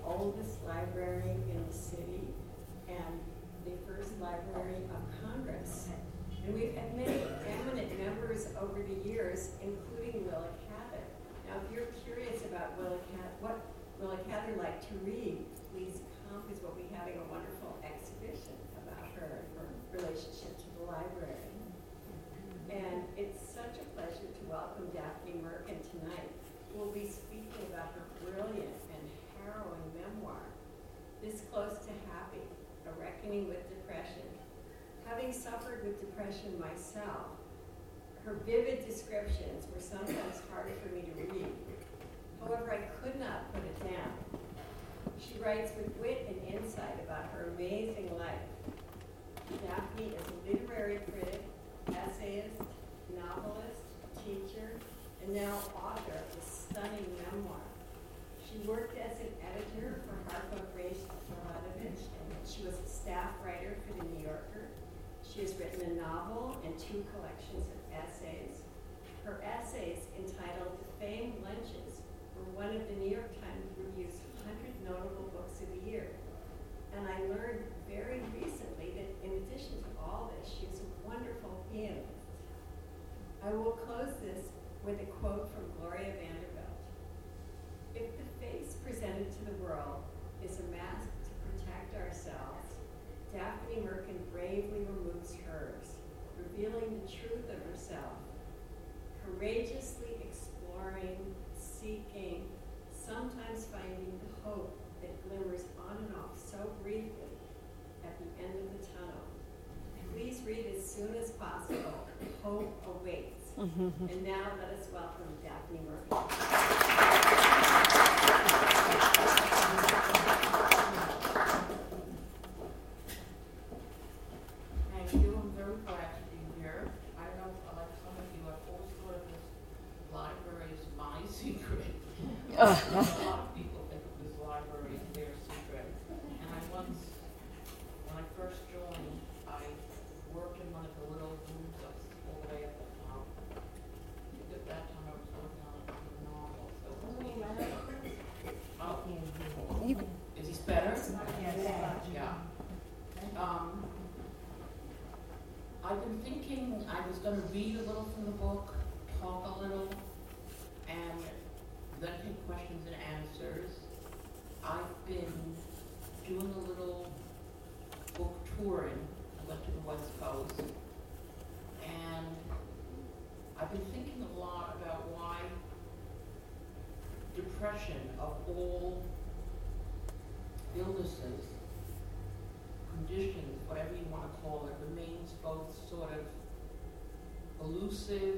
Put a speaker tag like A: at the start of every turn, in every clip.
A: oldest library in the city and the first Library of Congress. And we've had many eminent members over the years, including Willa Cather. Now, if you're curious about what Willa Cather liked to read, please come, because we'll be having a wonderful exhibition about her and her relationship to the library. And it's such a pleasure to welcome Daphne Merkin tonight, who will be speaking about her brilliant and harrowing memoir, This Close to Happy, A Reckoning with Depression. Having suffered with depression myself, her vivid descriptions were sometimes harder for me to read. However, I could not put it down. She writes with wit and insight about her amazing life. Daphne is a literary critic, essayist, novelist, teacher, and now author of a stunning memoir. She worked as an editor for Harpo Grace Miladovich, and she was a staff writer for The New Yorker. She has written a novel and 2 collections of essays. Her essays, entitled Famed Lunches, were one of the New York Times Review's 100 notable books of the year. And I learned very recently that in addition to all this, she is a wonderful pianist. I will close this with a quote from Gloria Vanderbilt. If the face presented to the world is a mask to protect ourselves, Daphne Merkin bravely removes hers, revealing the truth of herself, courageously exploring, seeking, sometimes finding the hope that glimmers on and off so briefly at the end of the tunnel. Please read as soon as possible. Hope awaits. And now let us welcome Daphne Merkin.
B: Thank you. I'm very glad to be here. I know, like some of you, I've always thought of this library as my secret. A lot of people think of this library as their secret. And I once, when I first joined, I worked in one of the little rooms up all the way at the top. At that time I was working on a novel, so it was Is this better? Yes. Yeah. I've been thinking I was going to read a little from the book, talk a little, and then take questions and answers. I've been doing a little book touring. I went to the West Coast, and I've been thinking a lot about why depression of all illnesses, conditions, whatever you want to call it, remains both sort of elusive,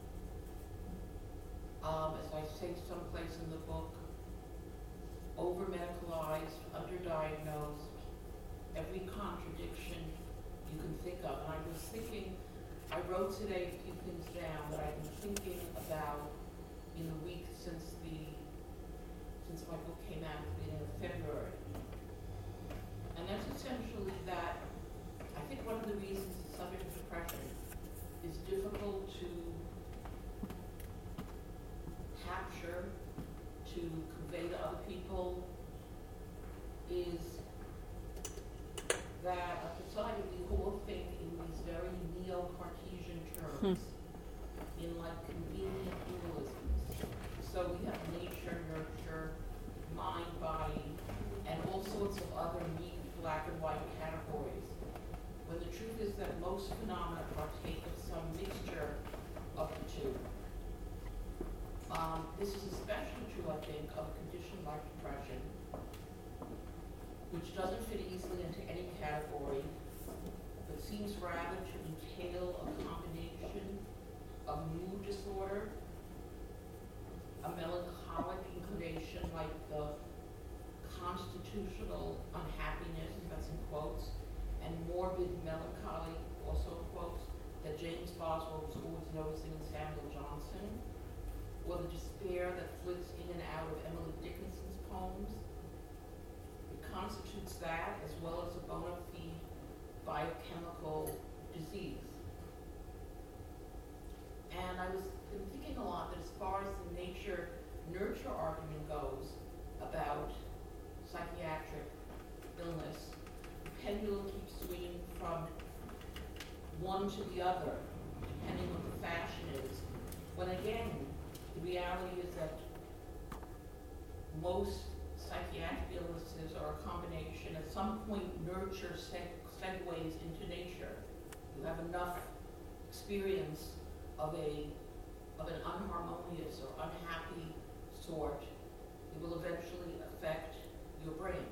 B: as I say someplace in the book, over-medicalized, underdiagnosed, every contradiction you can think of. And I was thinking, I wrote today a few things down that I've been thinking about in the week since my book came out at the beginning of February. And that's essentially that I think one of the reasons the subject of depression is difficult to capture, to convey to other people, is that a society we all think in these very neo-Cartesian terms, in like convenient dualisms. So we have nature, nurture, mind, body, and all sorts of other neat black and white categories. When the truth is that most phenomena partake of some mixture of the two. This is especially true, I think, of a condition like depression, which doesn't fit easily into any category, but seems rather to entail a combination of mood disorder, a melancholic inclination like the constitutional unhappiness, that's in quotes, and morbid melancholy, also in quotes, that James Boswell was always noticing in Samuel Johnson, or the despair that flits in and out of Emily Dickinson's poems. It constitutes that as well as a bona fide biochemical disease. And I was thinking a lot that as far as the nature-nurture argument goes about psychiatric illness, the pendulum keeps swinging from one to the other, depending on what the fashion is. When again, the reality is that most psychiatric illnesses are a combination. At some point, nurture segues into nature. You have enough experience of an unharmonious or unhappy sort, it will eventually affect your brain.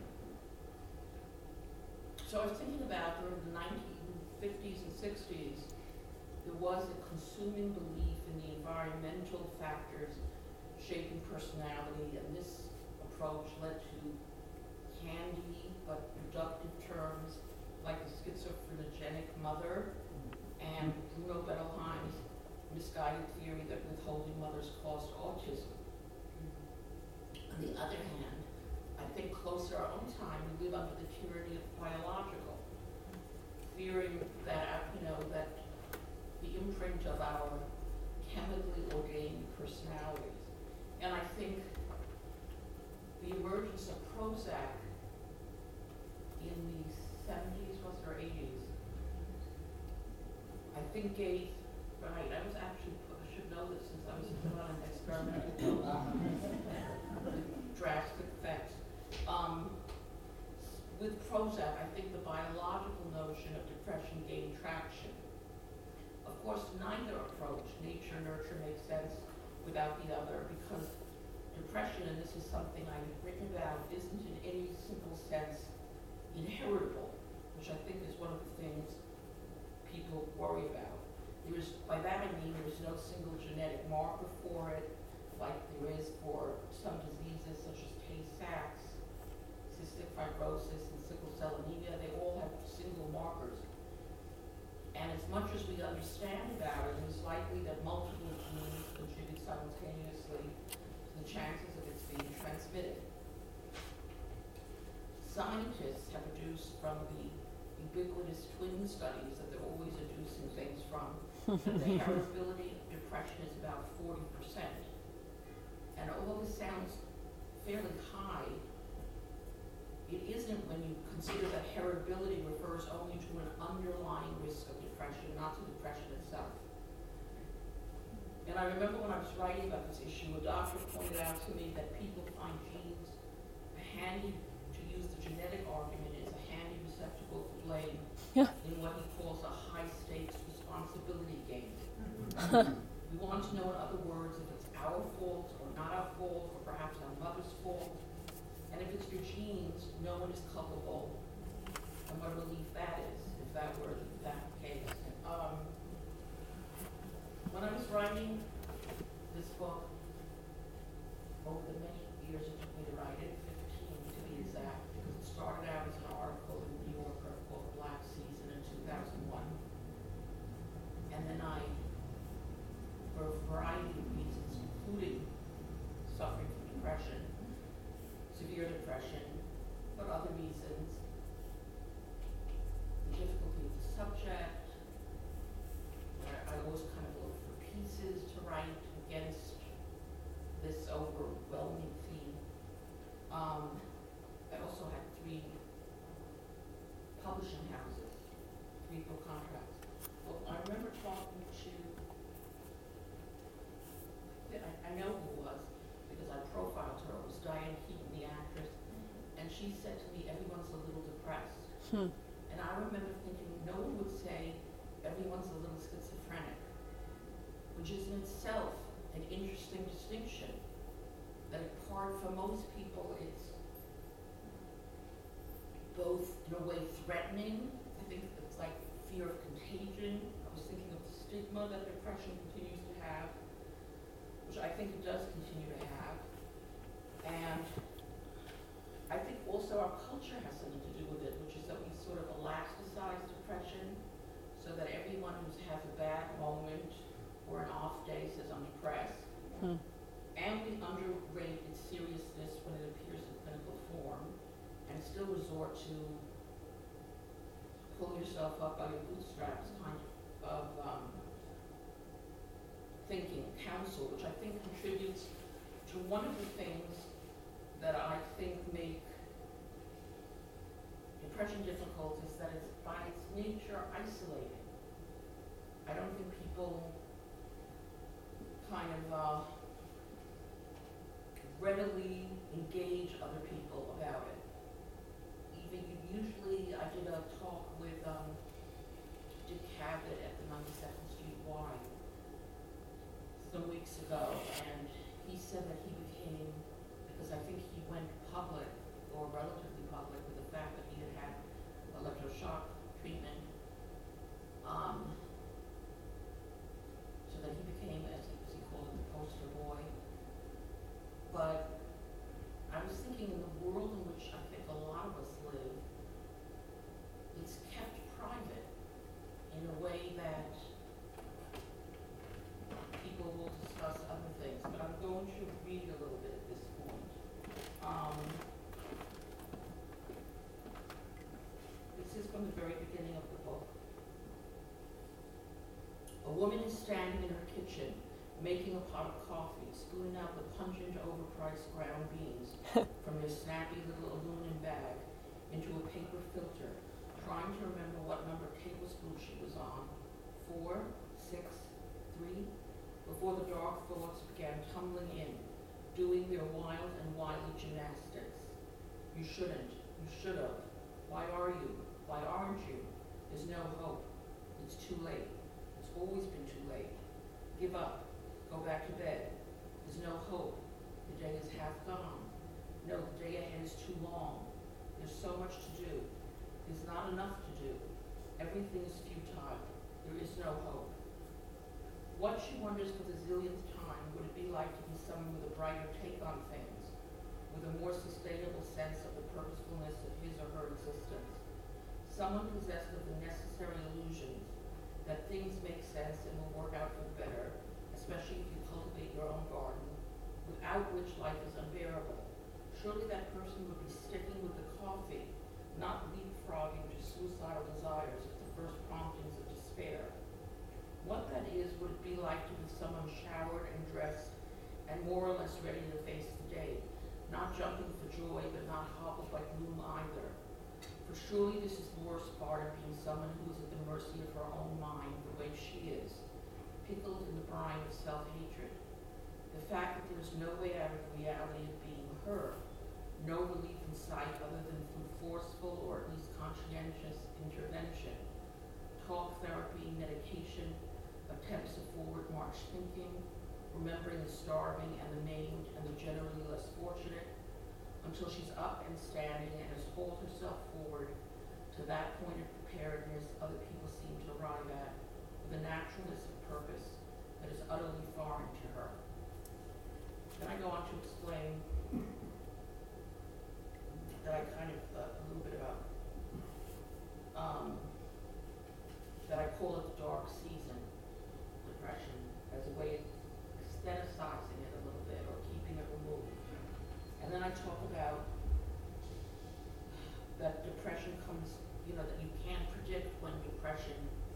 B: So I was thinking about during the 1950s and 60s, there was a consuming belief in the environmental factors shaping personality, and this approach led to candy but reductive terms like the schizophrenic mother and Bruno Bettelheim's misguided theory that withholding mothers caused autism. On the other hand, I think closer our own time, we live under the tyranny of biological, fearing that, that the imprint of our chemically ordained personalities. And I think the emergence of Prozac in the 70s, was it, or 80s, I think gave, right, I should know this since I was on an experimental with drastic effects. With Prozac, I think the biological notion of depression gained traction. Of course, neither approach, nature, nurture, makes sense without the other, because depression, and this is something I've written about, isn't in any simple sense inheritable, which I think is one of the things people worry about. By that I mean there is no single genetic marker for it, like there is for some diseases such as Tay-Sachs, cystic fibrosis, and sickle cell anemia. They all have single markers. And as much as we understand about it, it's likely that multiple genes contribute simultaneously to the chances of its being transmitted. Scientists have deduced from the ubiquitous twin studies that they're always deducing things from, that the heritability of depression is about 40%. And although this sounds fairly high, it isn't when you consider that heritability refers only to an underlying risk of depression, not to depression itself. And I remember when I was writing about this issue, a doctor pointed out to me that people find genes to use the genetic argument, is a handy receptacle for blame in what he calls a high-stakes responsibility game. We want to know, in other words, if it's our fault or not our fault, or perhaps our mother's fault. And if it's your genes, no one is culpable. And what a relief that is, if that were that case. When I was writing this book, over the many years it took me to write it, 15 to be exact, because it started out as an article in the New Yorker called The Black Season in 2001. And then I, for a variety of reasons, including suffering from depression, severe depression, but other reasons, the difficulty of the subject, where I always kind of look for pieces to write against this overwhelming theme. I also had 3 publishing houses, 3 book contracts. Well, I remember talking to, I know who it was, because I profiled her. It was Diane Keaton, the actress, and she said to me, everyone's a little depressed. And I remember thinking, no one would say everyone's a little schizophrenic, which is in itself an interesting distinction. That for most people, it's both in a way threatening. I think it's like fear of contagion. I was thinking of the stigma that depression continues to have, which I think it does continue to have. And I think also our culture has something to do with it, which is that we sort of elasticize depression so that everyone who has a bad moment or an off day says, I'm depressed. And we underrate its seriousness when it appears in clinical form, and still resort to pull yourself up by your bootstraps kind of thinking, counsel, which I think contributes to one of the things that I think make depression difficult is that it's by its nature isolating. I don't think people kind of readily engage other people about it. Usually, I did a talk with Dick Cavett at the 92nd Street Y some weeks ago, and he said that he became, because I think he went public, or relatively public, with the fact that he had had electroshock treatment, so that he became, as he called it, the poster boy. But I was thinking, in the world in which I think a lot of us live, it's kept private in a way that people will discuss other things, but I'm going to read a little bit at this point. This is from the very beginning of the book. A woman is standing in her kitchen, making a pot of coffee, spooning out the pungent, overpriced ground beans from their snappy little aluminum bag into a paper filter, trying to remember what number tablespoon she was on, 4, 6, 3, before the dark thoughts began tumbling in, doing their wild and wily gymnastics. You shouldn't. You should have. Why are you? Why aren't you? There's no hope. It's too late. It's always been too late. Give up. Go back to bed. There's no hope. The day is half gone. No, the day ahead is too long. There's so much to do. There's not enough to do. Everything is futile. There is no hope. What, she wonders for the zillionth time, would it be like to be someone with a brighter take on things, with a more sustainable sense of the purposefulness of his or her existence? Someone possessed of the necessary illusions that things make sense and will work out for the better, especially if you cultivate your own garden, without which life is unbearable. Surely that person would be sticking with the coffee, not leapfrogging to suicidal desires at the first promptings of despair. What that is would it be like to be someone showered and dressed and more or less ready to face the day, not jumping for joy but not hobbled by gloom either. For surely this is the worst part of being someone who is at the mercy of her own mind the way she is, pickled in the brine of self-hatred. The fact that there is no way out of the reality of being her, no relief in sight other than through forceful or at least conscientious intervention, talk therapy, medication, attempts of forward march thinking, remembering the starving and the maimed and the generally less fortunate, until she's up and standing and has hauled herself forward to that point of preparedness other people seem to arrive at, with a naturalness of purpose that is utterly foreign to her. Then I go on to explain that I kind of, a little bit about, that I call it the dark season, depression, as a way of aestheticizing it a little bit or keeping it removed. And then I talk about that depression comes, that you can't predict when depression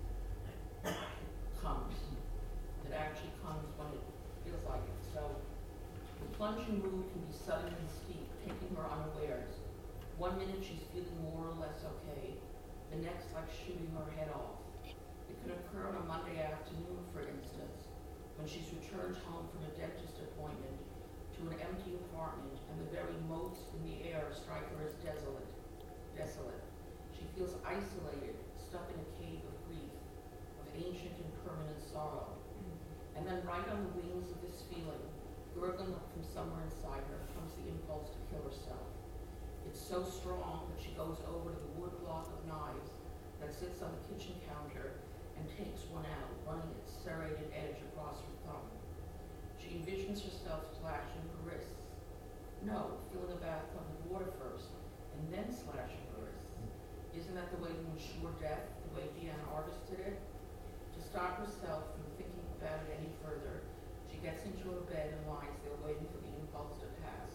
B: comes. It actually comes when it feels like it. So the plunging mood can be sudden and steep, taking her unawares. 1 minute she's feeling more or less okay, the next like shooting her head off. It can occur on a Monday afternoon, for instance, when she's returned home from a dentist appointment to an empty apartment, and the very motes in the air strike her as desolate. She feels isolated, stuck in a cave of grief, of ancient and permanent sorrow. And then right on the wings of this feeling, gurgling up from somewhere inside her, comes the impulse to kill herself. It's so strong that she goes over to the wood block of knives that sits on the kitchen counter and takes one out, running its serrated edge across her thumb. She envisions herself slashing her wrists. No, filling a bathtub with water first, and then slashing her wrists. Isn't that the way to ensure death, the way Deanna Artis did it? To stop herself from thinking about it any further, she gets into her bed and lies there waiting for the impulse to pass.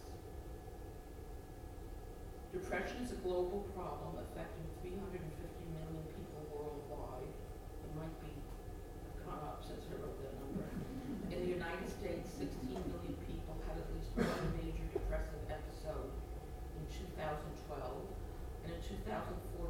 B: Depression is a global problem affecting 350 million people worldwide. It might be gone up since I wrote that number. In the United States, 16 million people had at least one major depressive episode in 2012, and in 2014,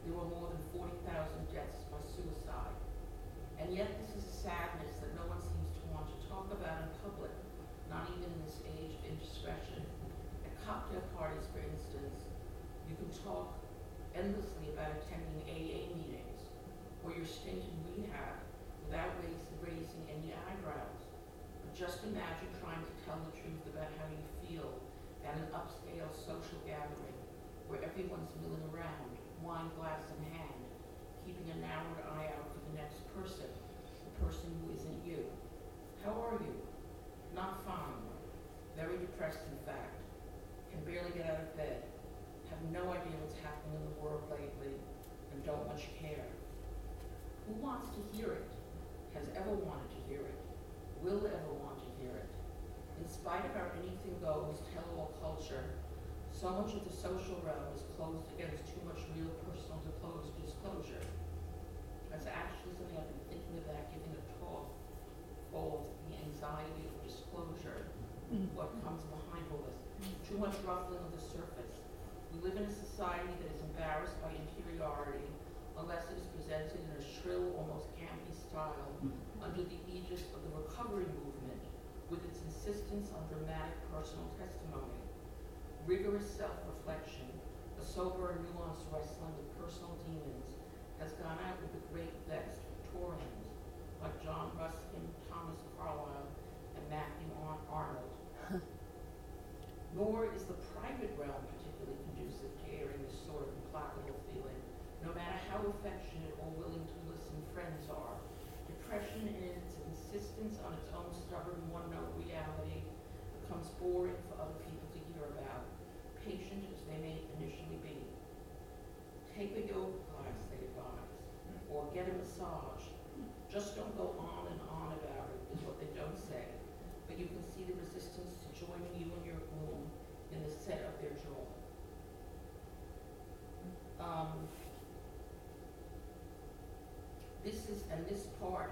B: there were more than 40,000 deaths by suicide. And yet this is a sadness that no one seems to want to talk about in public, not even in this age of indiscretion. At cocktail parties, for instance, you can talk endlessly about attending AA meetings or your stint in rehab without raising any eyebrows. But just imagine trying to tell the truth about how you feel at an upscale social gathering where everyone's milling around, wine glass in hand, keeping a narrowed eye out for the next person, the person who isn't you. How are you? Not fine. Very depressed, in fact. Can barely get out of bed. Have no idea what's happening in the world lately, and don't much care. Who wants to hear it? Has ever wanted to hear it? Will ever want to hear it? In spite of our anything goes, tell-all culture, so much of the social realm is closed against too much real personal disclosure. That's actually something I've been thinking about giving a talk called The Anxiety of Disclosure, what comes behind all this. Too much ruffling of the surface. We live in a society that is embarrassed by interiority unless it is presented in a shrill, almost campy style under the aegis of the recovery movement with its insistence on dramatic personal testimony. Rigorous self-reflection, a sober and nuanced wrestling with personal demons, has gone out with the great vexed Victorians like John Ruskin, Thomas Carlyle, and Matthew Arnold. Nor is the private realm particularly conducive to airing this sort of implacable feeling, no matter how affectionate or willing to listen friends are. Depression in its insistence on its own stubborn one-note reality becomes boring for other people to hear about, patient as they may initially be. Take a yoga class, they advise, or get a massage. Just don't go on and on about it, is what they don't say. But you can see the resistance to joining you in your gloom in the set of their jaw. This part,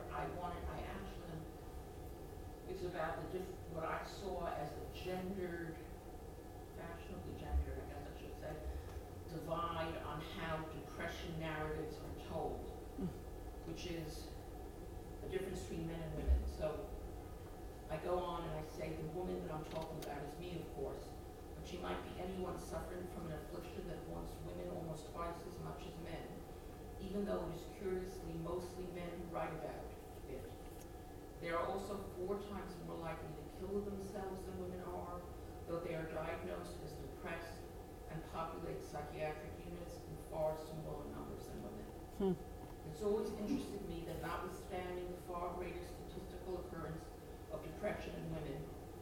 B: it's about what I saw as a gendered, fashionably gendered, I guess I should say, divide on how depression narratives are told, which is the difference between men and women. So I go on and I say the woman that I'm talking about is me, of course, but she might be anyone suffering from an affliction that wants women almost twice as much as men, even though it is curiously mostly men who write about it. They are also 4 times more likely to kill themselves than women are, though they are diagnosed as depressed and populate psychiatric units in far smaller numbers than women. It's always interested me that notwithstanding the far greater statistical occurrence of depression in women,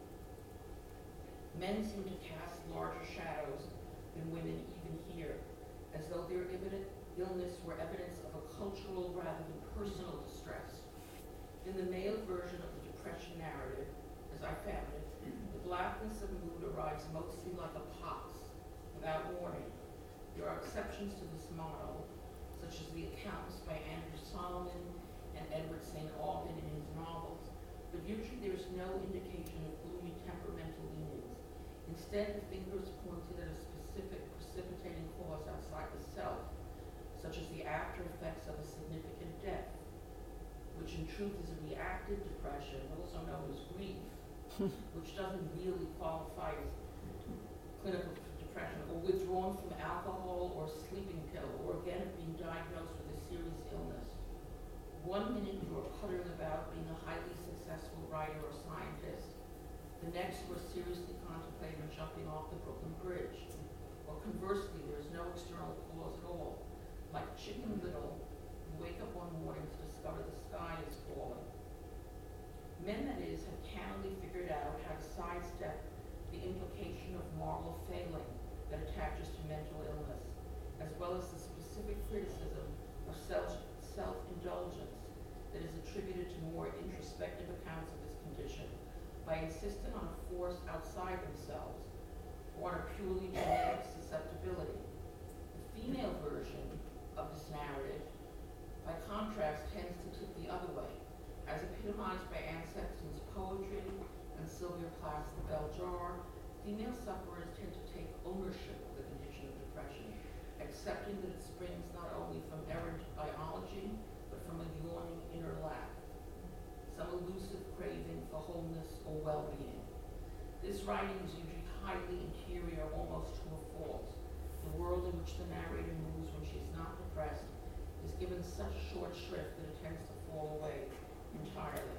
B: men seem to cast larger shadows than women even here, as though their illness were evidence of a cultural rather than personal distress. In the male version of the depression narrative, as I found it, the blackness of mood arrives mostly like a pox, without warning. There are exceptions to this model, such as the accounts by Andrew Solomon and Edward St. Alban in his novels, but usually there is no indication of gloomy temperamental leanings. Instead, the finger is pointed at a specific precipitating cause outside the self, such as the after effects of a significant death, which in truth is a reactive depression, also known as grief, which doesn't really qualify as clinical depression, or withdrawn from alcohol or sleeping pill, or again being diagnosed with a serious illness. 1 minute you are puttering about being a highly successful writer or scientist, the next you are seriously contemplating jumping off the Brooklyn Bridge. Or conversely, there is no external cause at all. Like Chicken Little, you wake up one morning to discover the sky is falling. Men, that is, have cannily figured out how to sidestep the implication of moral failing that attaches to mental illness, as well as the specific criticism of self-indulgence that is attributed to more introspective accounts of this condition by insisting on a force outside themselves or on a purely genetic susceptibility. The female version of this narrative, by contrast, tends to tip the other way, as epitomized by Anne Sexton's poetry and Sylvia Plath's The Bell Jar. Female sufferers tend to take ownership of the condition of depression accepting that it springs not only from errant biology, but from a yawning inner lack, some elusive craving for wholeness or well-being. This writing is usually highly interior, almost to a fault. The world in which the narrator moves when she is not depressed is given such short shrift that it tends to fall away entirely.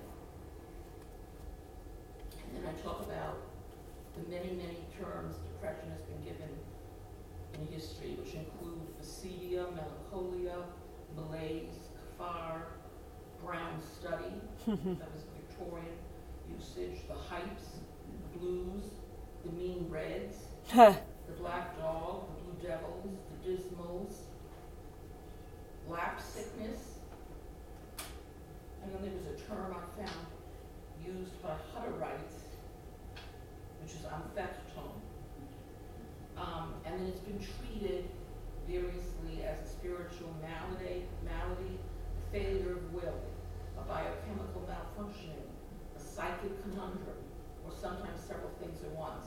B: And then I talk about the many, many terms depression has been given in history, which include acedia, melancholia, malaise, kafar, brown study, that was Victorian usage, the hypes, the blues, the mean reds, the black dog, the blue devils, the dismals, lap sickness, and then there was a term I found used by Hutterites, which is amphectone. And then it's been treated variously as a spiritual malady, a failure of will, a biochemical malfunctioning, a psychic conundrum, or sometimes several things at once.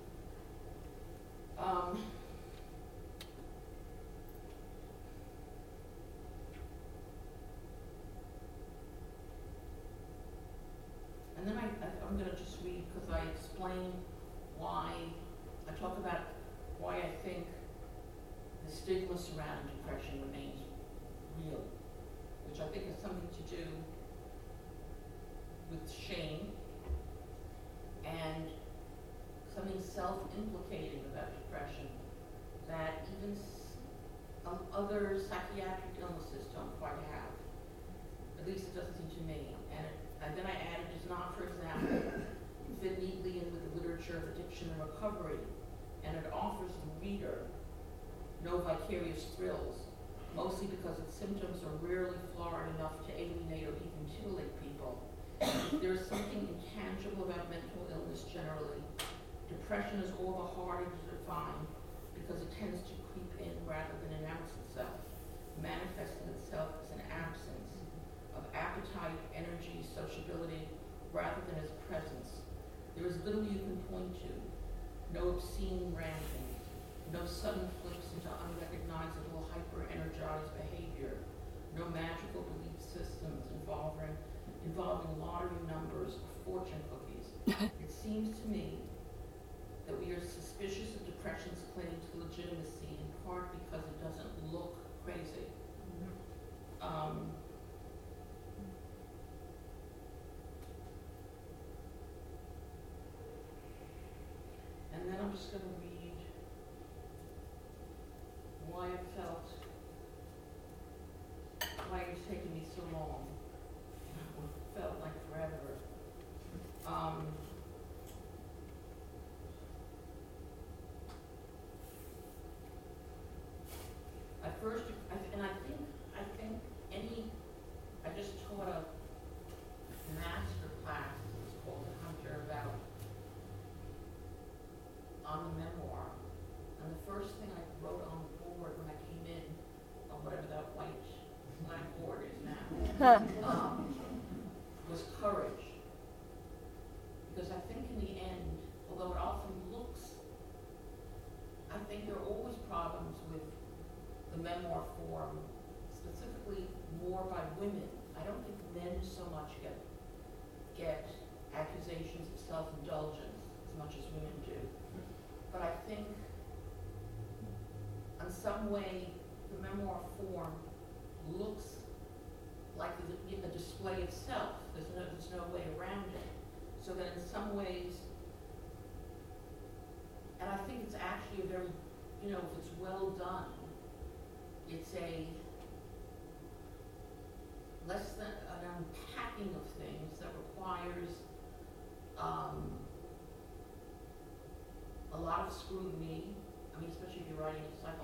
B: And then I'm going to just read, because I explain why, I talk about why I think the stigma surrounding depression remains real, which I think has something to do with shame and something self-implicating about depression that even other psychiatric illnesses don't quite have. At least it doesn't seem to me. And then I added, does not, for example, fit neatly in with the literature of addiction and recovery, and it offers the reader no vicarious thrills, mostly because its symptoms are rarely florid enough to alienate or even titillate people. There is something intangible about mental illness generally. Depression is all the harder to define because it tends to creep in rather than announce itself, manifesting itself as an absence of appetite, energy, sociability, rather than as presence. There is little you can point to, no obscene ranting, no sudden flips into unrecognizable hyper-energized behavior, no magical belief systems involving lottery numbers or fortune cookies. It seems to me that we are suspicious of depression's claim to legitimacy in part because it doesn't look crazy. And then I'm just going to read why it was taking me so long. It felt like forever. I just taught a master class, it's called Hunter, about on the memoir. And the first thing I wrote on the board when I came in, on whatever that white blackboard is now, was courage. Because I think in the end, although it often looks, I think there are always problems with the memoir form, specifically more by women. I don't think men so much get accusations of self-indulgence as much as women do. But I think, in some way, the memoir form looks like a display of self. There's no way around it. So that in some ways, and I think it's actually a very, if it's well done, it's a less than an unpacking of things that requires a lot of scrutiny. I mean, especially if you're writing a